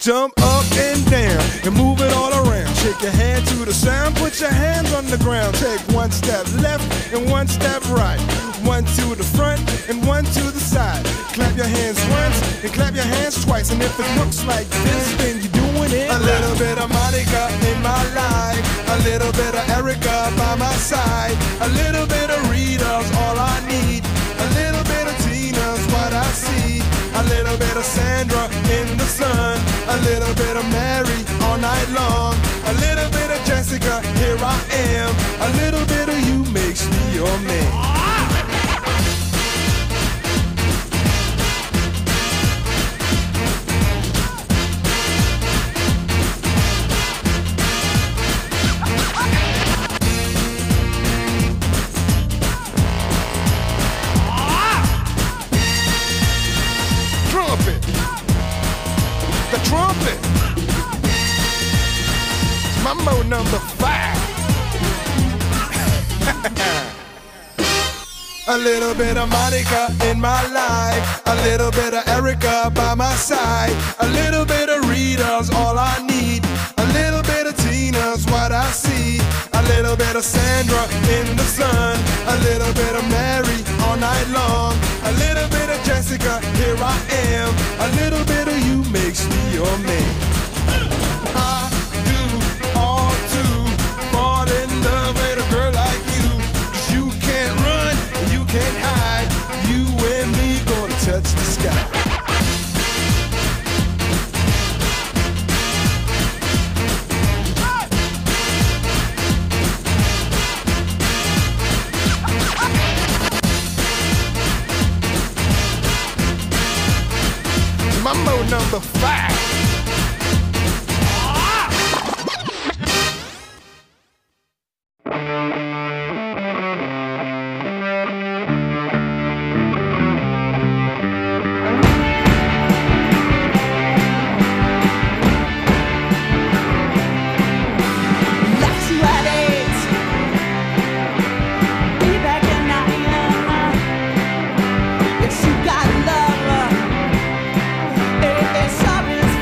Jump up and down and move it all around. Shake your hand to the sound, put your hands on the ground. Take one step left and one step right. One to the front and one to the side. Clap your hands once and clap your hands twice. And if it looks like this, then you're doing it. A little bit of Monica in my life, a little bit of Erica by my side, a little bit of Rita's all I need, a little bit of Tina's what I see, a little bit of Sandra in the sun, a little bit of Mary all night long, a little bit of Jessica, here I am, a little bit of you makes me your man. The trumpet. Mambo number 5. A little bit of Monica in my life, a little bit of Erica by my side, a little bit of Rita's all I need, a little bit of Tina's what I see, a little bit of Sandra in the sun, a little bit of Mary all night long, a little bit of Jessica, here I am, a little bit of you makes me your man. I do all to fall in love with a girl like you, 'cause you can't run and you can't hide, you and me gonna touch the sky. Mambo number 5. Yes, you got love. It's obvious.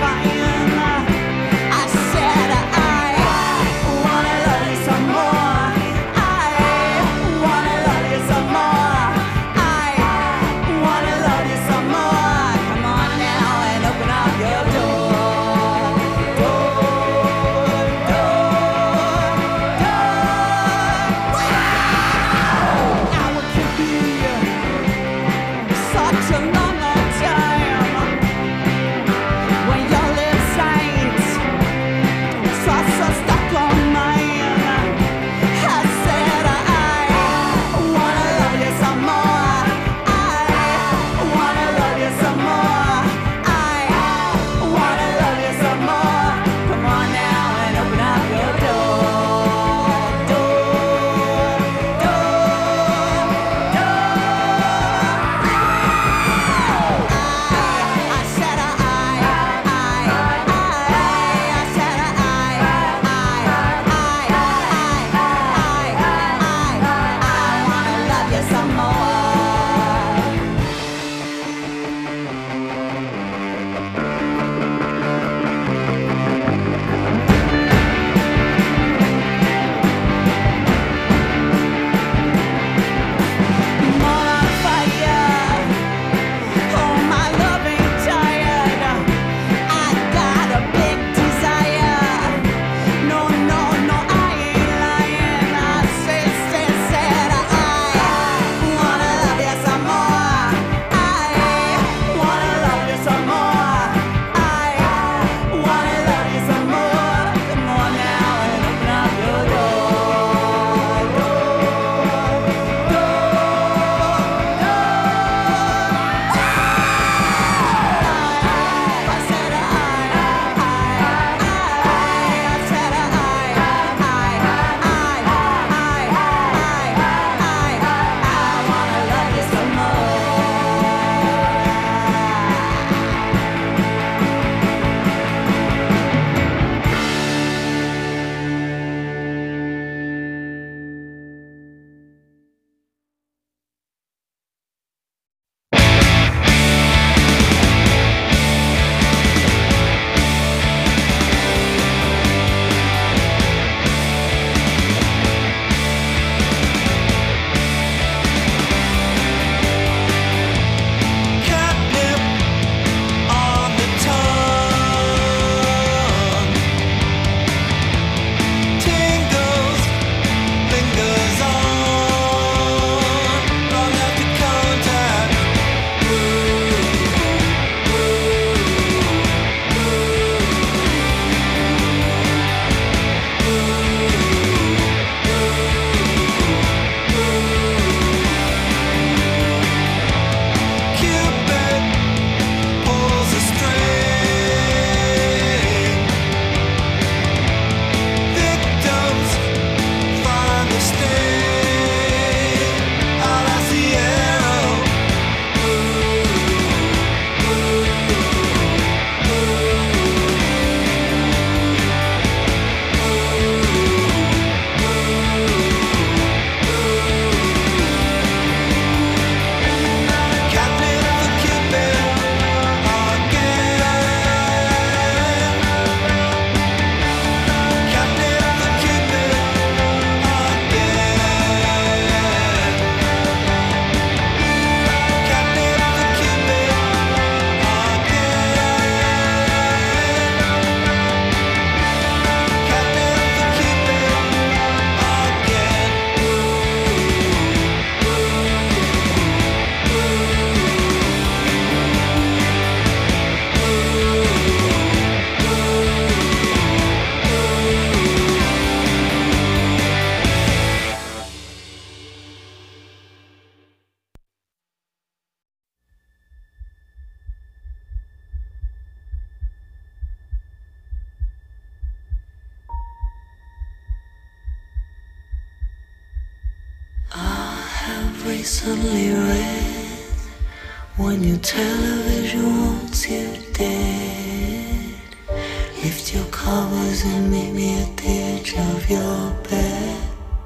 recently read, when your television wants you dead, lift your covers and meet me at the edge of your bed.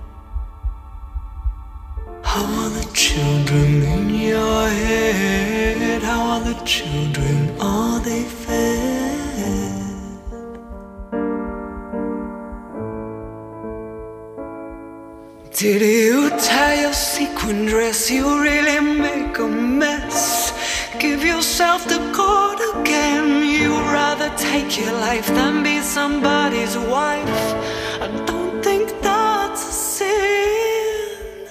How are the children in your head? How are the children? Are they fed? Did you tie your sequin dress? You really make a mess. Give yourself the cord again. You'd rather take your life than be somebody's wife. I don't think that's a sin,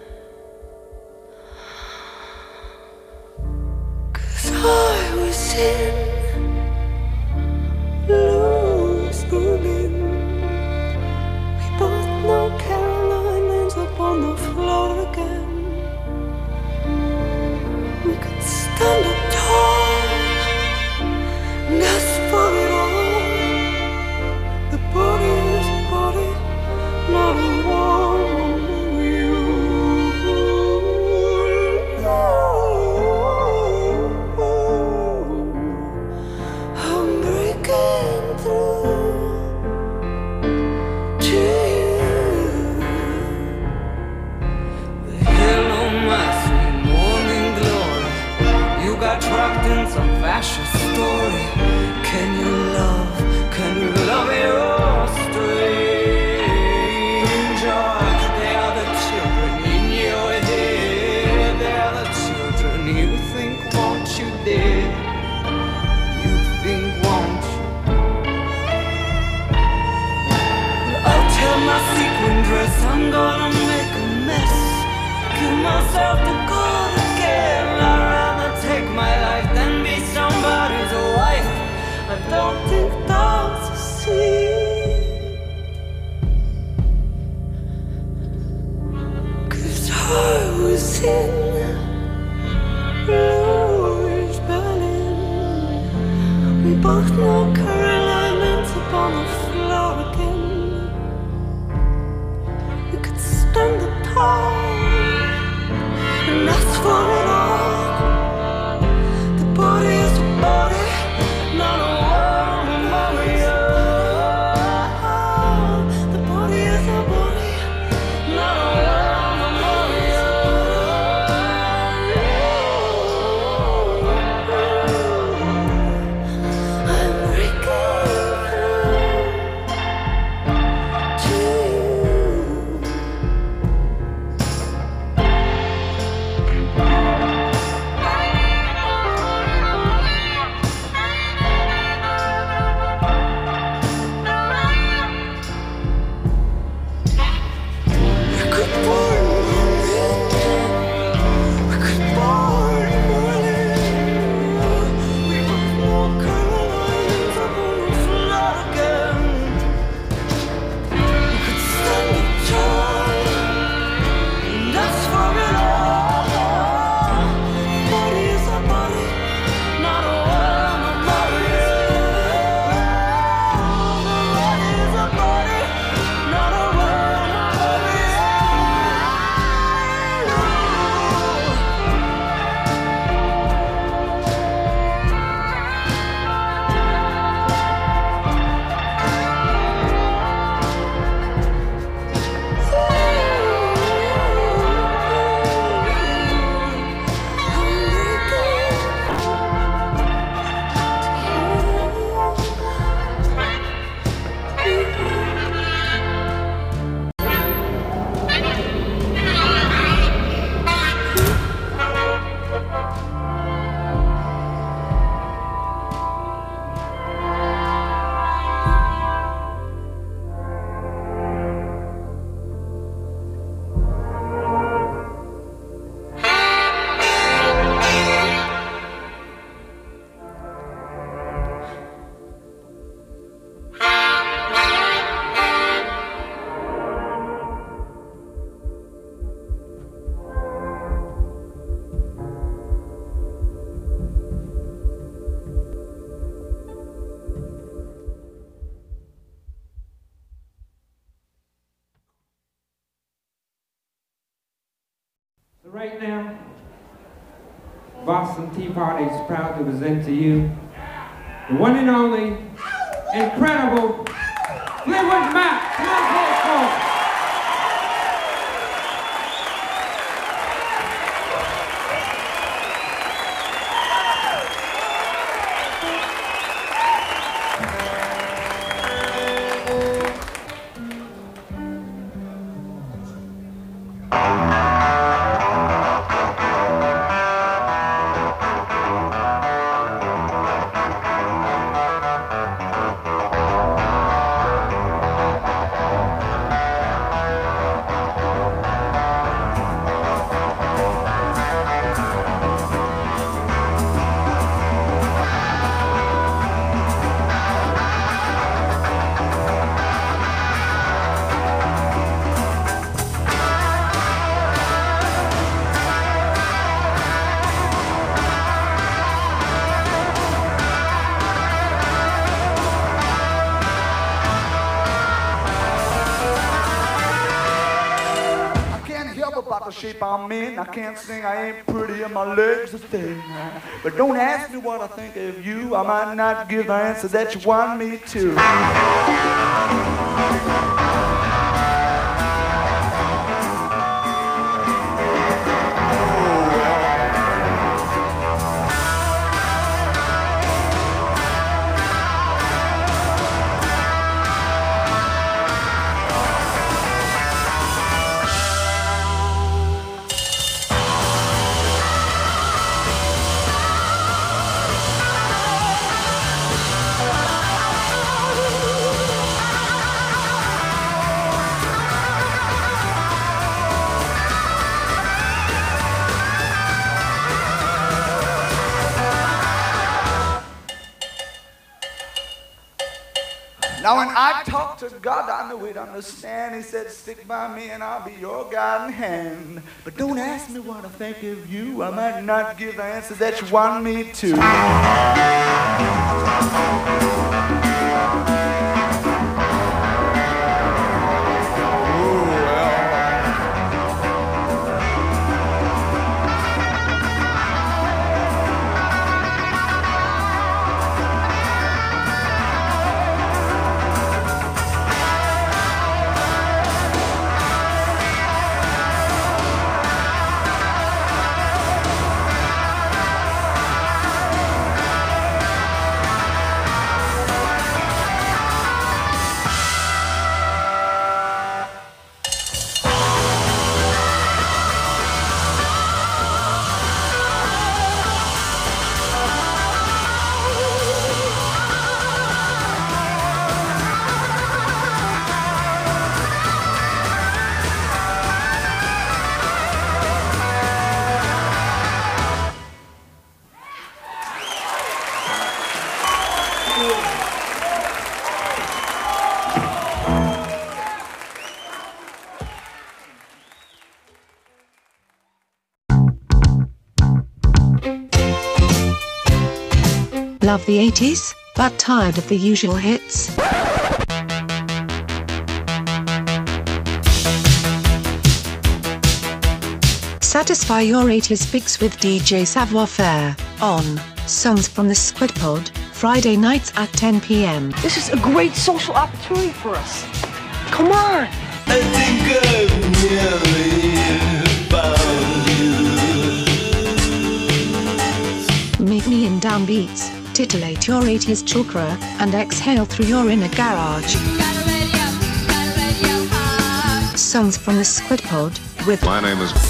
'cause I was in Louis Berlin. We both know Caroline ends up on the floor again. We could stand up tall and ask for it all. The body is a body, not a woman. I'm breaking through to you. The hell on my sweet morning glory. You got trapped in some fascist story. Can you love your stranger? They are the children in your head. They are the children you think want you dead. You think want you. Well, I'll tell my sequin dress I'm gonna make a mess. Give myself the call again. I'd rather take my life than be somebody's wife. I don't think that's a sin, 'cause I was in Louis Berlin. We both know Caroline ends up on the floor again. We could stand up tall and ask for it all. The body is a body, not a woman, Maria. The body is a body, not a woman, Maria. I'm breaking through to you. Right now, Boston Tea Party is proud to present to you the one and only, incredible Fleetwood Mac. Come on, folks. Shape I'm in, I can't sing, I ain't pretty, and my legs are thin. But don't ask me what I think of you, I might not give the answer that you want me to. Now when I talk to God, I know He'd understand. He said, stick by me and I'll be your guiding hand. But don't ask me what I think of you. I might not give the answer that you want me to. Love the 80s, but tired of the usual hits? Satisfy your 80s fix with DJ Savoir Faire on Songs from the Squid Pod, Friday nights at 10 p.m. This is a great social opportunity for us. Come on! I think I've nearly found you. Meet me in downbeats, titillate your 80s chakra, and exhale through your inner garage. Songs from the Squid Pod with My name is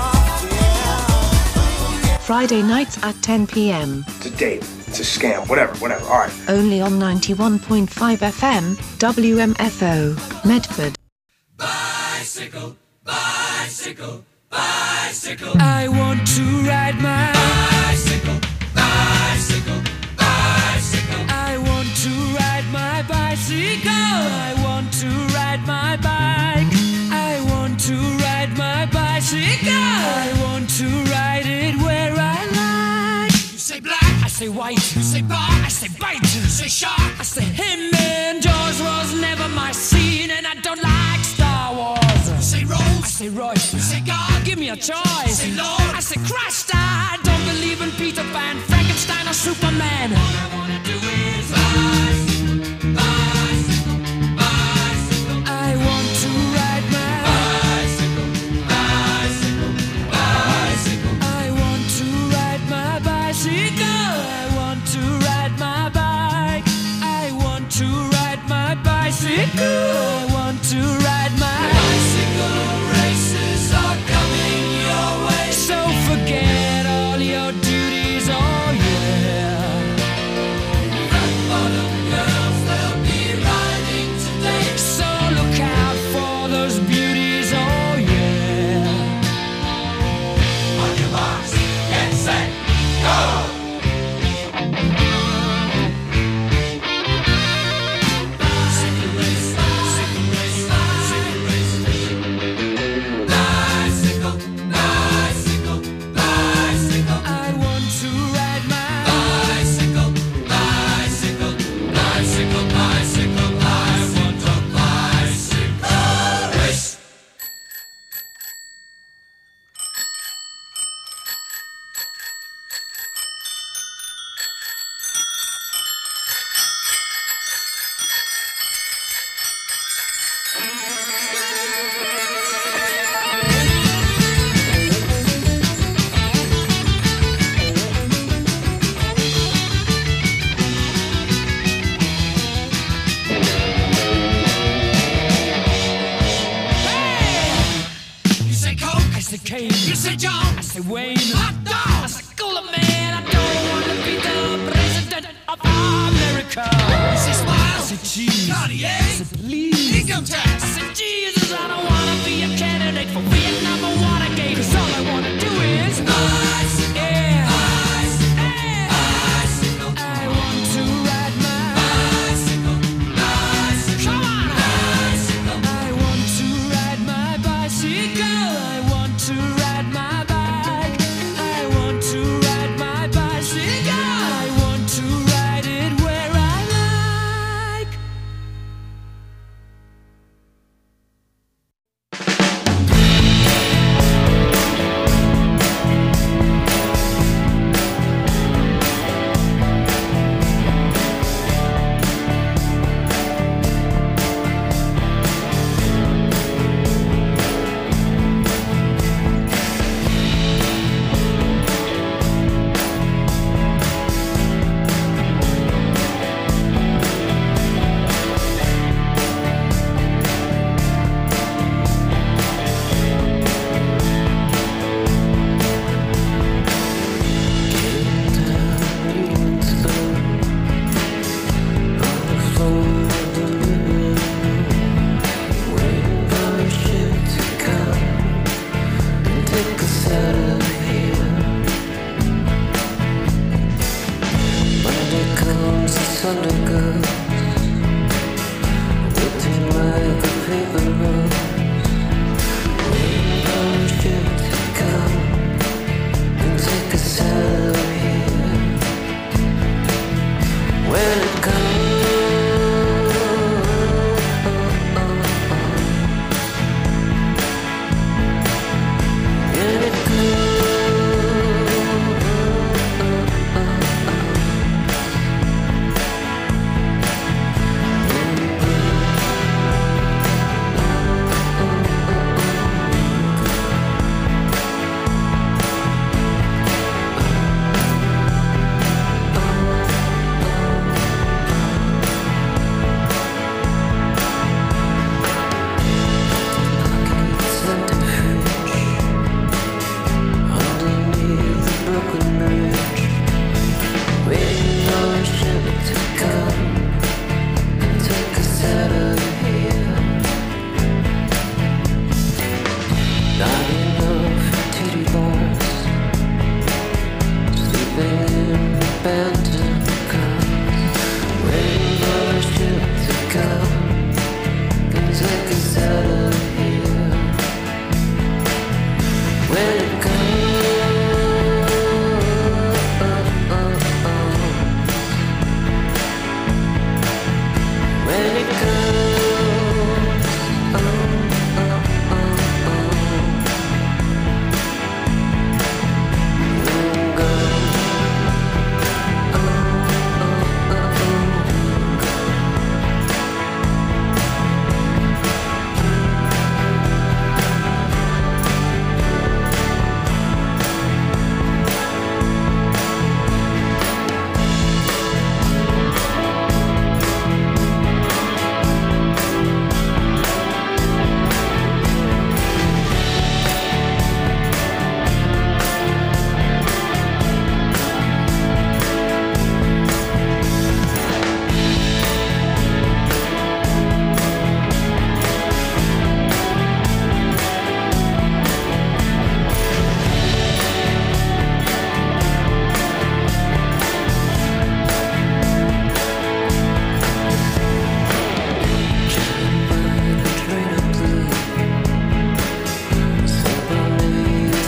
Friday nights at 10 p.m. It's a date. It's a scam. Whatever. All right. Only on 91.5 FM, WMFO, Medford. Bicycle, bicycle, bicycle. I want to ride my bicycle, bicycle, bicycle. I want to ride my bicycle. I want to ride my bike. I want to ride my bicycle. I want to ride it where I like. You say black, I say white. You say bar, I say bite. You say shark, I say him. And Jaws was never my scene, and I don't like Star Wars. You say Rose, I say Royce. You say God, give me me a choice. Say, Lord. I said, Christ, I don't believe in Peter Pan, Frankenstein, or Superman. All I wanna do is bicycle, bicycle, bicycle. I want to ride my bicycle, bicycle, bicycle. I want to ride my bicycle. I want to ride my bike. I want to ride my bicycle. I want to ride my bicycle. Races are coming your way, so forget all your duties. Oh yeah. Rock bottom girls, they'll be riding today, so look out for those beauties. Oh yeah. On your marks, get set, go. You say John, I say Wayne, hot dog, I say Cooler Man. I don't want to be the president of America. I say Smile, I say Cheese, Cartier, I say Please, Income Tax, I say Jesus. I don't want to be a candidate for Vietnam or Watergate, 'cause all I want to do is bicycle, yeah, bicycle, yeah, bicycle. I want to ride my bicycle, bicycle. Come on, bicycle. I want to ride my bicycle. I want to ride my bike. I want to ride my bicycle. I want to ride it where I like.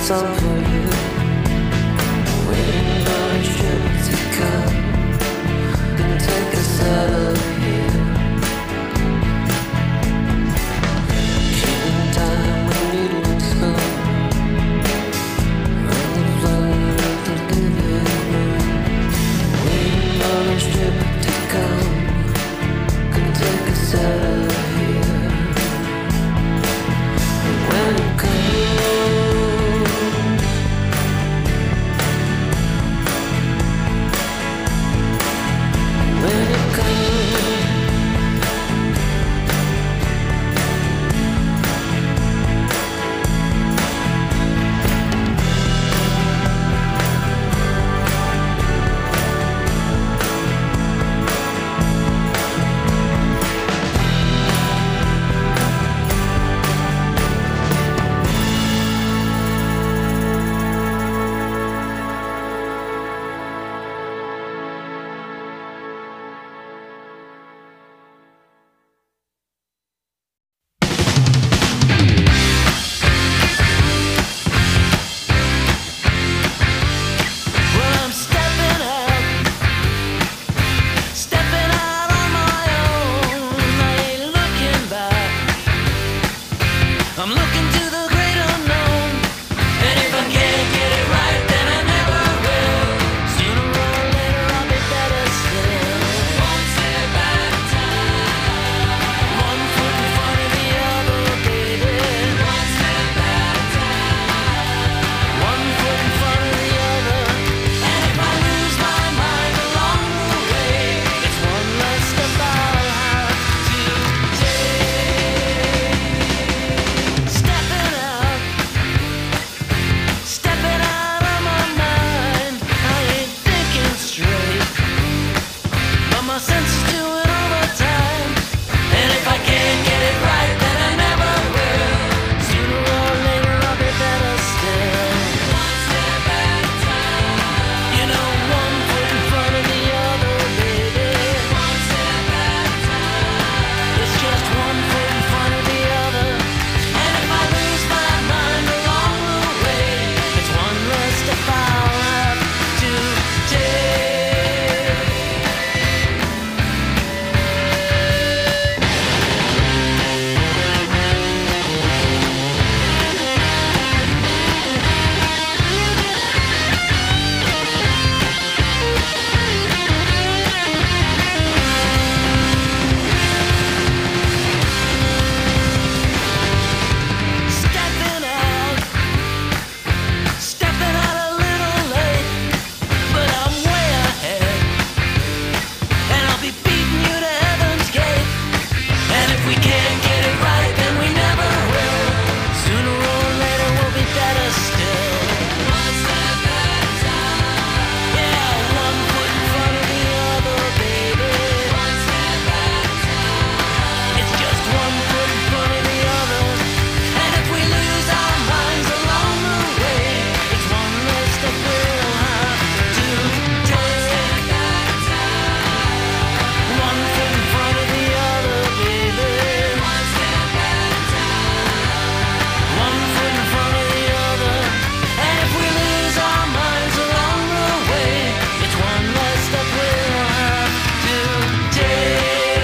song for you. Waiting on a ship to come, can take us out of here. Killing time with needle and spoon, on the floor of the living room. Waiting on a ship to come, can take us out of here. And when it comes, when it comes, well, I'm stepping out on my own. I ain't looking back. I'm looking to the great unknown. And if I can't get it right, then I never will. Sooner or later, I'll be better still. One step at a time. One foot in front of the other, baby. One step at a time. One foot in front of the other. And if I lose my mind along the way, it's one less step I'll have to take. Stepping out of my mind. I ain't thinking straight, but my senses doing overtime. And if I can't get it right, then I never will. Sooner or later, I'll be better still. One step at a time. You know, one foot in front of the other, baby. One step at a time. It's just one foot in front of the other. And if I lose my mind along the way, it's one less step I'll have to take. Stepping out a little late, but I'm way ahead, and I'll be beating you to heaven's gate. And if we can't get it right, then we never will. Sooner or later, we'll be better still. One step at a time. Yeah, one foot in front of the other, baby. One step at a time. It's just one foot in front of the other. And if we lose our minds along the way, it's one less step we'll have to take. One foot in front of the other, baby. One step at a time. One foot in front of the other. And if we lose our minds along the way, it's one less step we'll have to take.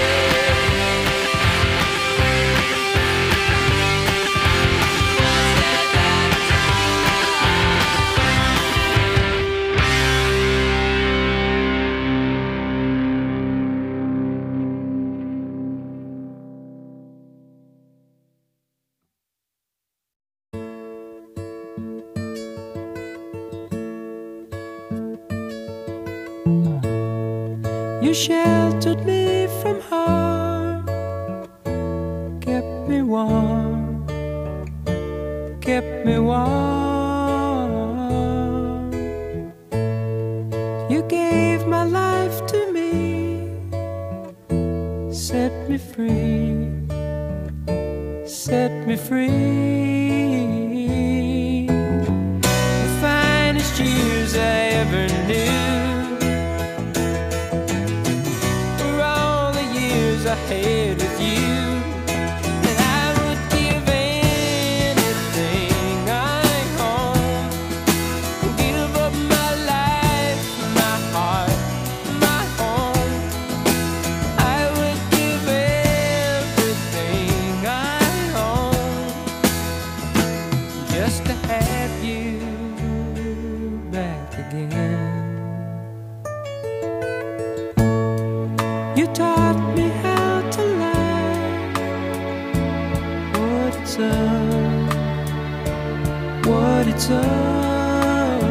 You sheltered me from harm, kept me warm, kept me warm. You gave my life to me, set me free, set me free. The finest years I ever knew, I had with you, and I would give anything I own taught me how to love. What it's up.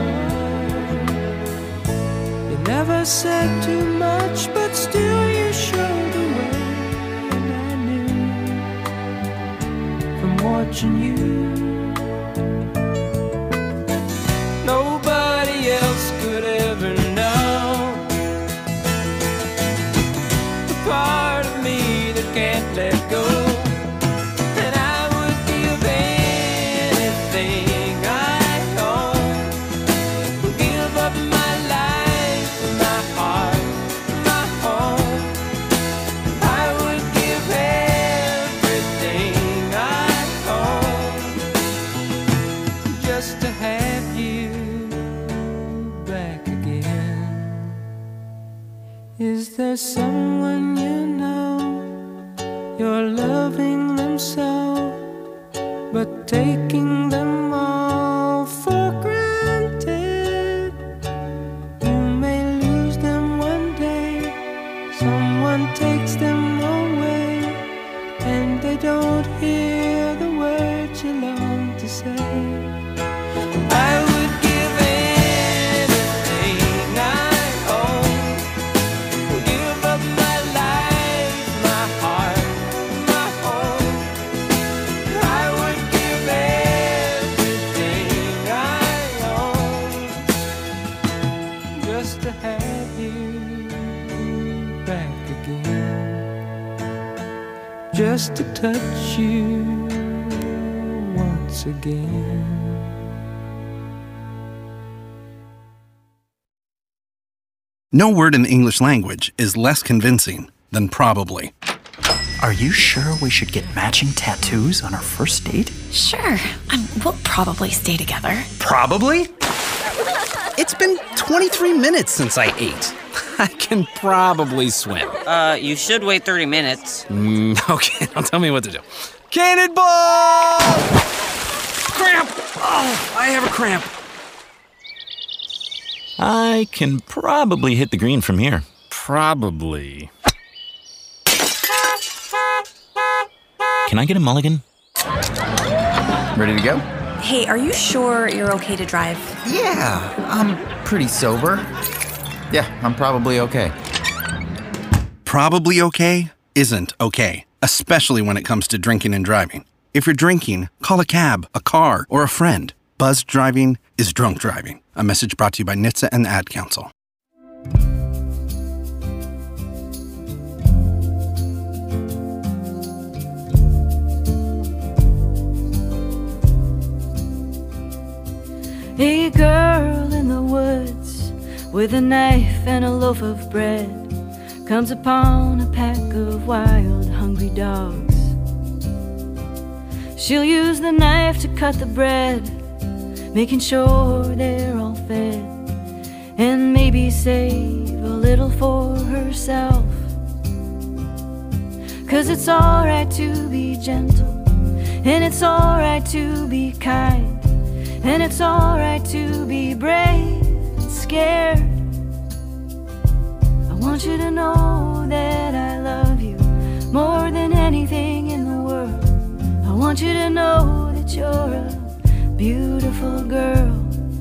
You never said too much, but still you showed the way, and I knew from watching you. Nobody else could ever know the part of me that can't let go. And I would give anything I own, give up my life, my heart, my home. I would give everything I own just to have you back again. Is there someone you know, you're loving them so, but taking them all for granted? You may lose them one day, someone takes them away, and they don't hear the words you long to say. I would give anything I own, give up my life, my heart, my home. I would give everything I own just to have you back again, just to touch you once again. No word in the English language is less convincing than probably. Are you sure we should get matching tattoos on our first date? Sure. We'll probably stay together. Probably? It's been 23 minutes since I ate. I can probably swim. You should wait 30 minutes. Okay, now tell me what to do. Cannonball! Cramp! Oh, I have a cramp. I can probably hit the green from here. Probably. Can I get a mulligan? Ready to go? Hey, are you sure you're okay to drive? Yeah, I'm pretty sober. Yeah, I'm probably okay. Probably okay isn't okay, especially when it comes to drinking and driving. If you're drinking, call a cab, a car, or a friend. Buzzed driving is drunk driving. A message brought to you by NHTSA and the Ad Council. A girl in the woods with a knife and a loaf of bread comes upon a pack of wild, hungry dogs. She'll use the knife to cut the bread, making sure they're all fed, and maybe save a little for herself. 'Cause it's alright to be gentle, and it's alright to be kind, and it's alright to be brave and scared. I want you to know that I love you more than anything in the world. I want you to know that you're a beautiful girl.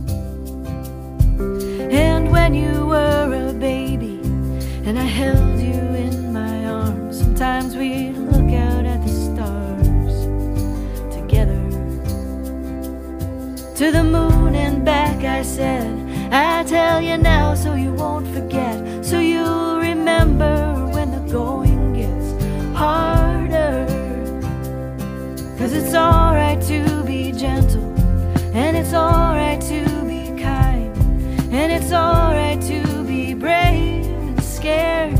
And when you were a baby and I held you in my arms, sometimes we'd look out at the stars together. To the moon and back I said, I tell you now so you won't forget, so you'll remember when the going gets harder. 'Cause it's alright to be gentle, and it's alright to be kind, and it's alright to be brave and scared.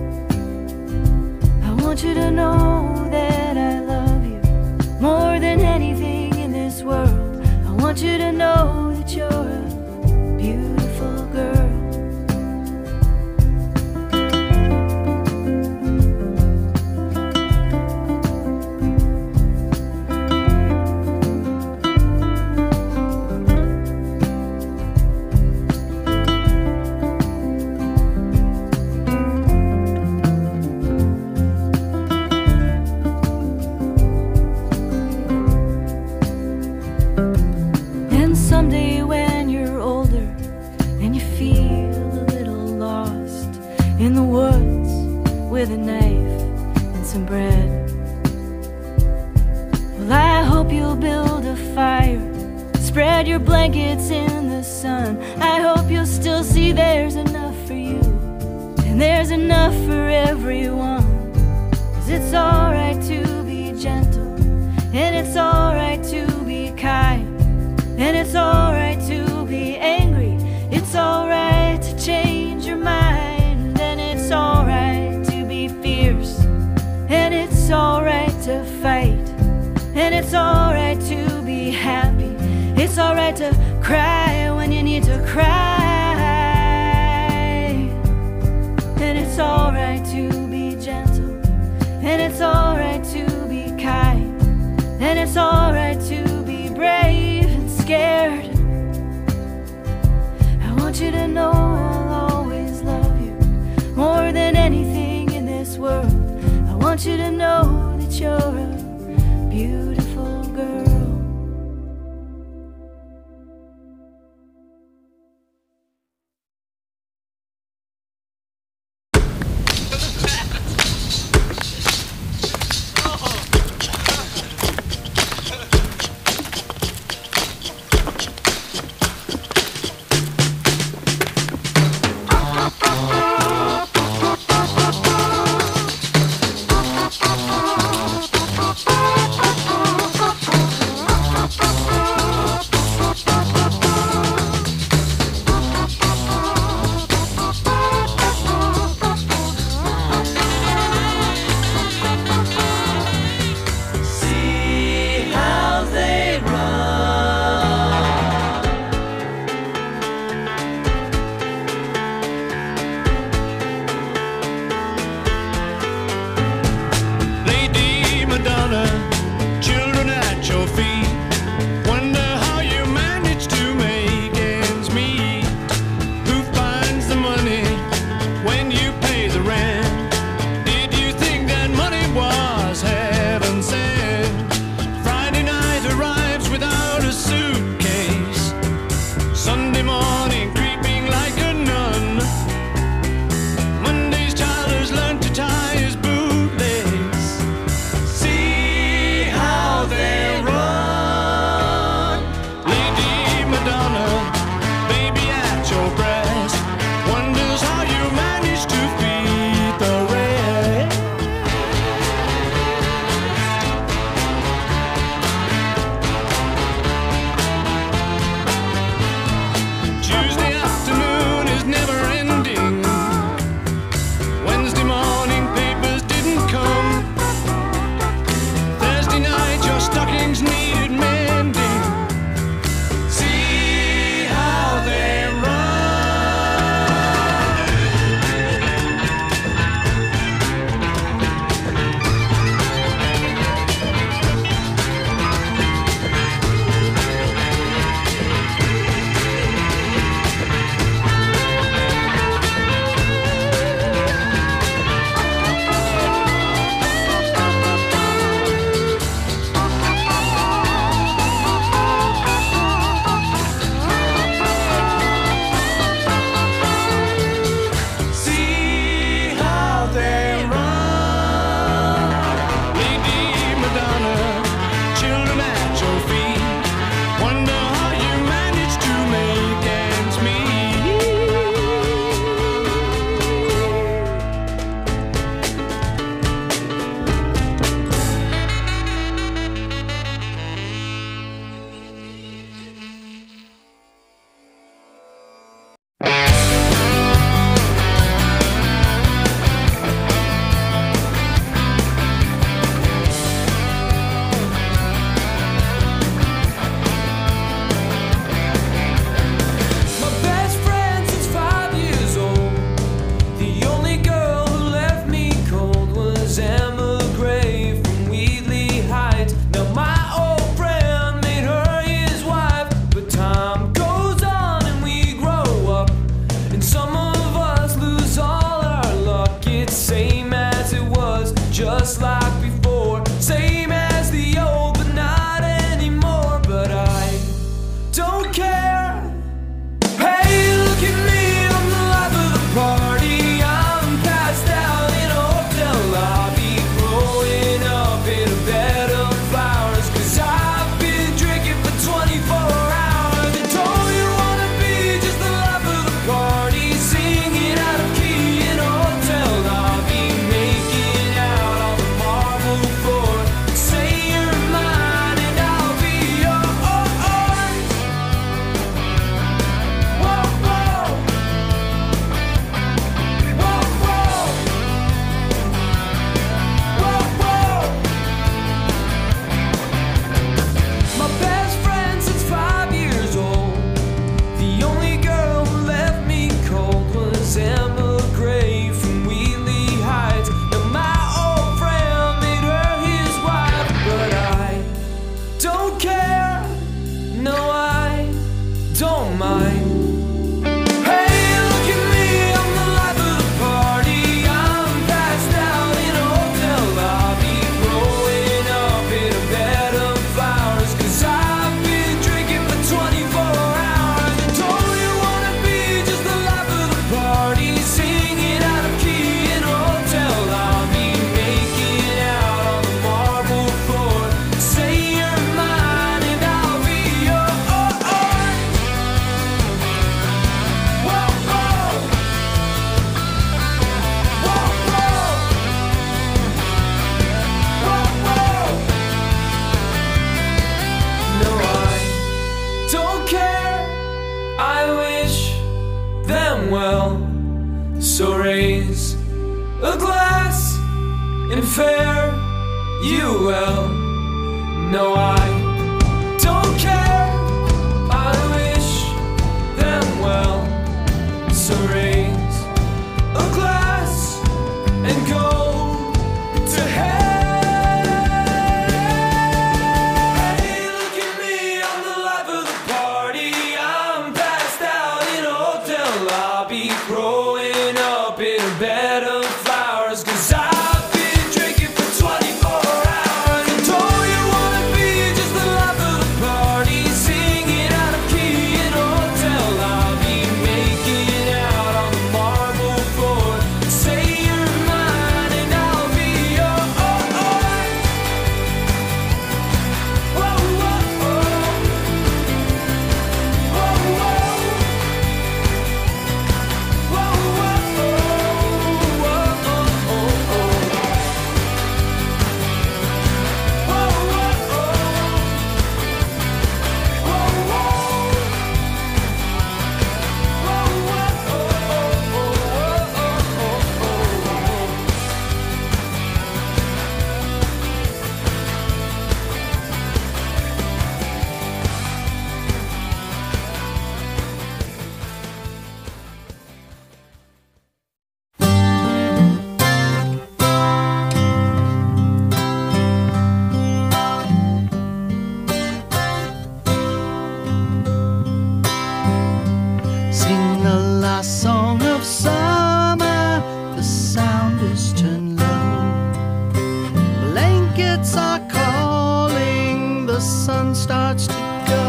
I want you to know that I love you more than anything in this world. I want you to know that you're a beautiful girl. life and some bread. Well, I hope you'll build a fire, spread your blankets in the sun. I hope you'll still see there's enough for you, and there's enough for everyone. 'Cause it's alright to be gentle, and it's alright to be kind, and it's alright to be angry. It's alright to change your mind, and it's alright to be fierce, and it's alright to fight, and it's alright to be happy. It's alright to cry when you need to cry, and it's alright to be gentle, and it's alright to be kind, and it's alright to be brave and scared. I want you to know I'll always love you more than anything in this world. I want you to know that you're a beautiful girl. Party, I'm passed out in a hotel. and fare you well. No, I don't care, I wish them well. So raise a glass and go to hell. Hey, look at me, I'm the life of the party. I'm passed out in a hotel lobby, growing up in a bed of flowers, 'cause I've been drinking for 24 hours. And don't you wanna be just the life of the party, singing out of key in a hotel lobby, making out on the marble floor. Say you're mine and I'll be yours. Whoa, whoa, whoa. Whoa, whoa. Whoa, whoa, whoa, whoa, Sing the last song of summer, the sound is turned low. Blankets are calling, the sun starts to go.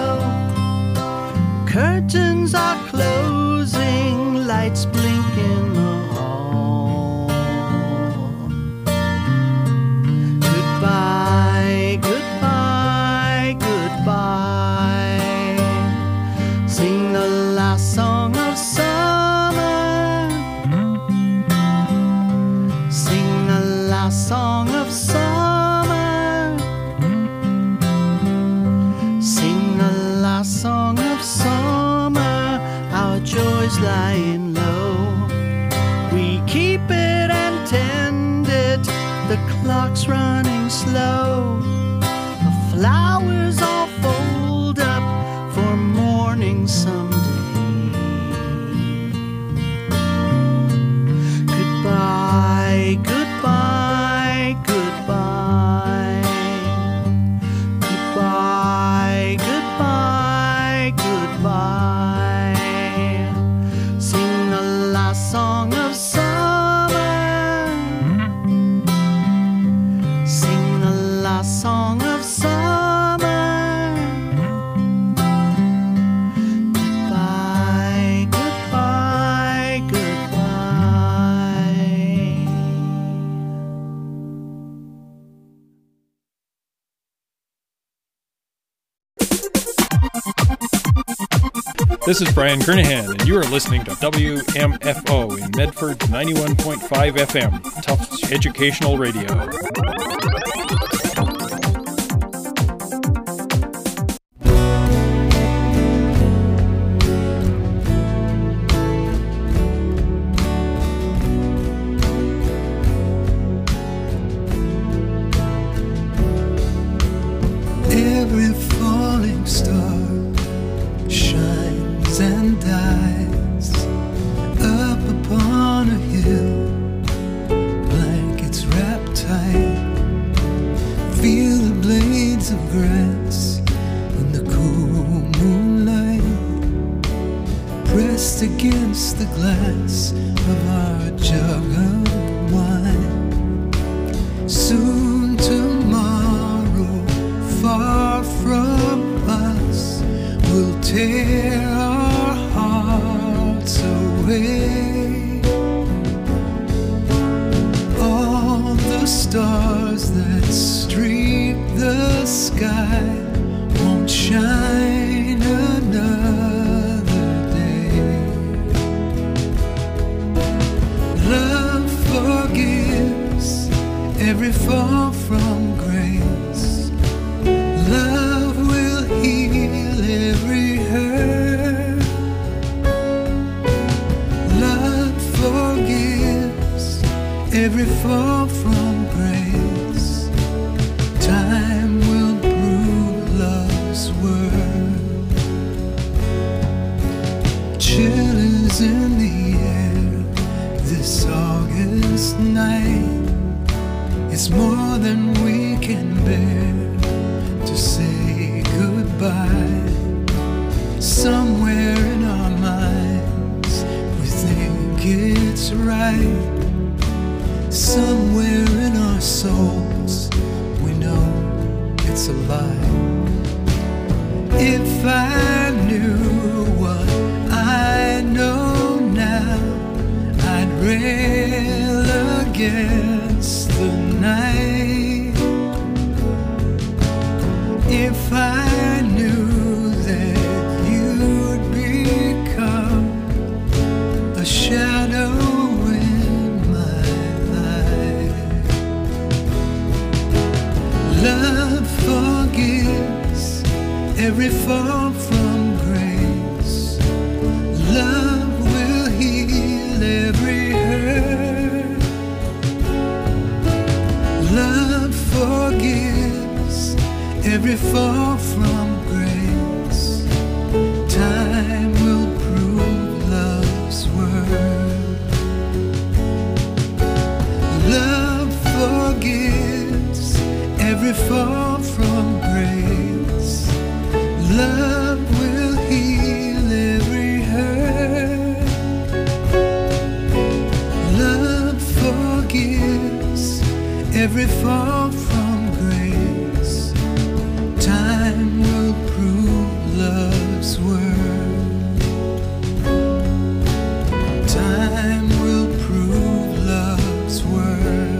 Curtains are closing, lights blink in the hall. Goodbye, goodbye, goodbye. Sing the last song of summer. Sing the last song of summer. Sing the last song of summer. Our joys lying low. We keep it and tend it. The clock's running slow. The flowers all fold up for morning someday. Goodbye, goodbye, goodbye. Goodbye, goodbye, goodbye. Sing the last song of summer. Sing the last song of summer. Goodbye, goodbye, goodbye. This is Brian Kernahan, and you are listening to WMFO in Medford 91.5 FM, Tufts Educational Radio. Every falling star shines and dies up upon a hill, blankets wrapped tight. Feel the blades of grass in the cool moonlight, pressed against the glass of our jug of wine. Soon tomorrow, far from us, will tear our hearts away. All the stars that streak the sky won't shine another day. Love forgives every fall from grace. Love will heal every hurt. Love forgives every fall from grace. It's more than we can bear to say goodbye. Somewhere in our minds we think it's right. Somewhere in our souls we know it's a lie. If I knew what I know now, I'd rail against the night. If I knew that you'd become a shadow in my life. Love forgives every fall from grace. Love will heal every hurt. Love forgives every fall from grace. Time will prove love's worth. Love forgives every fall from grace. Love will heal every hurt. Love forgives every fall from grace. Time will prove love's worth. Time will prove love's worth.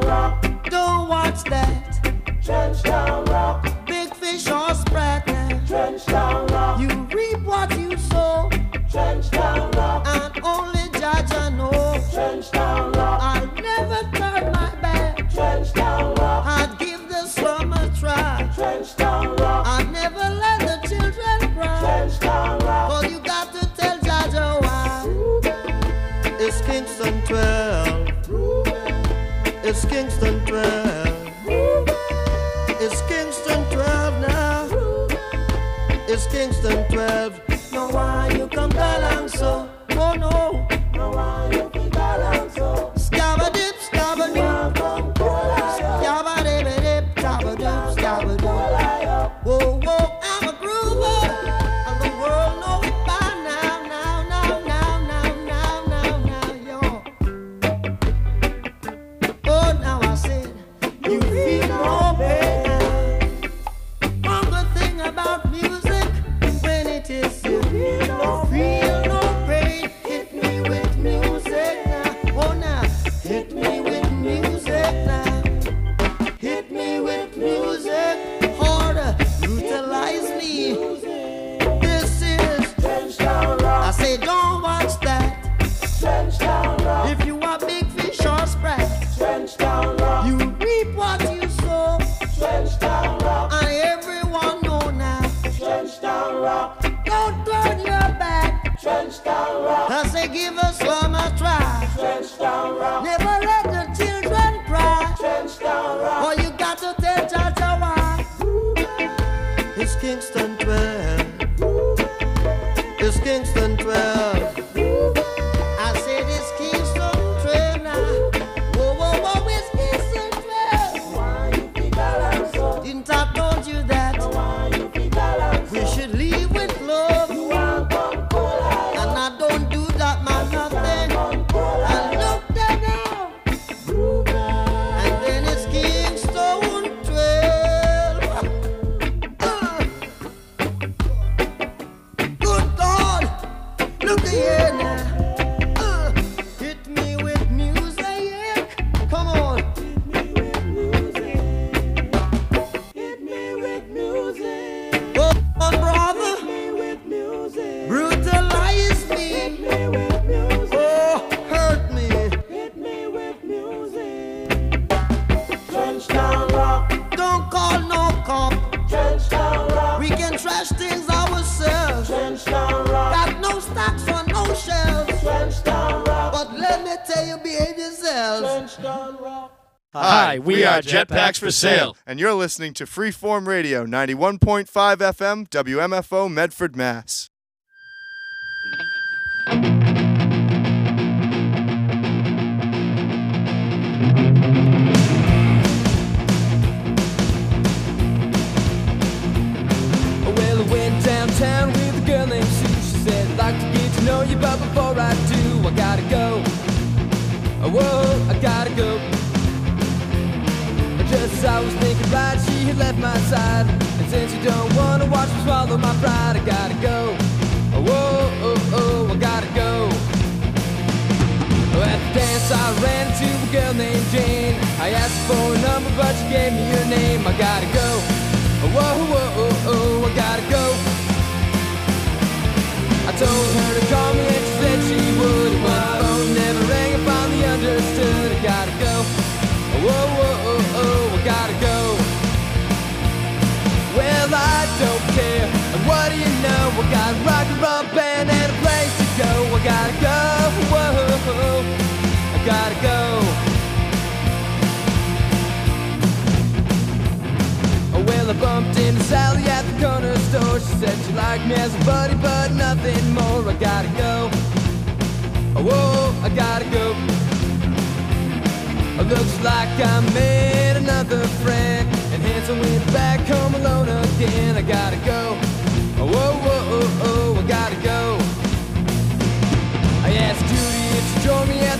rock. Don't watch that. Trenchtown rock. Big fish or sprat now. Trenchtown rock. You reap what you sow. Trenchtown rock. And only Judge I know. Trenchtown rock. I'll never turn my back. Trenchtown rock. I'd give the slum a try. Trenchtown rock. I'd never let the children cry. Trenchtown rock. But you got to tell Judge why. It's Kingston 12. It's Kingston 12. It's Kingston 12 now. It's Kingston 12. No, why you come along so? Oh no. No, why you come along so? Scabba-dip, scabba-dip. Scabba-dip-a-dip, scabba-dip, scabba-dip. Whoa, whoa, I'm a groover. And the world knows it by now, yo. Oh, now I said, you feel no pain. One good thing about music, when it is you feel no pain. Hit me with music now. Oh, now, hit me with music now. Hit me with music. Harder, utilize me. This is Trenchtown rock. I say, don't watch that. Trenchtown rock. If you are big fish or sprat, Trenchtown rock. You reap what you sow. Trenchtown rock. And everyone know now. Trenchtown rock. Don't turn your back. Trenchtown rock. I say, give us some a try. Trenchtown rock. Never let the children cry. Trenchtown rock. Oh, you got to tell Jaja why. It's Kingston 12. It's Kingston 12. I said it's Kingston 12 now. Whoa, whoa, whoa, it's Kingston 12. Why you think I like so? Didn't I told you that? Why you think I like so? We should leave with love. And I don't do that, man, nothing. I look there now. And then it's Kingston 12. Good God, look here now. Hit me with music. Come on. Hit me with music. Oh, brother. Hit me with music. Brutalize me. Hit me with music. Oh, hurt me. Hit me with music. Trenchtown rock. Don't call no cop. Trenchtown rock. We can trash things ourselves. Trenchtown rock. Got no stocks on no shelves. Trenchtown rock. But let me tell you, behave yourselves. Trenchtown rock. Hi, we are Jetpacks for Sale, and you're listening to Freeform Radio 91.5 FM, WMFO, Medford, Mass. Well, I went downtown with a girl named Sue. She said, I'd like to get to know you, but before I do, I gotta go. Whoa, I gotta go. Just as I was thinking right, she had left my side. And since you don't wanna watch me swallow my pride, I gotta go. Whoa, oh, oh, I gotta go. At the dance I ran into a girl named Jane. I asked her for a number, but she gave me her name. I gotta go. Whoa, whoa, oh, oh, I gotta go. I told her to call me and she said she would. But the phone never rang, I finally understood. I gotta go. Whoa, whoa, oh, oh, I gotta go. Well, I don't care. And what do you know? I got a rock and roll band and a place to go. I gotta go. Whoa, I gotta go. Well, I bumped into Sally at the corner store. She said she liked me as a buddy, but nothing more. I gotta go. Whoa, I gotta go. Looks like I made another friend, and hence I went back home alone again. I gotta go. Whoa, whoa, oh, oh, I gotta go. I asked Judy if she drove me at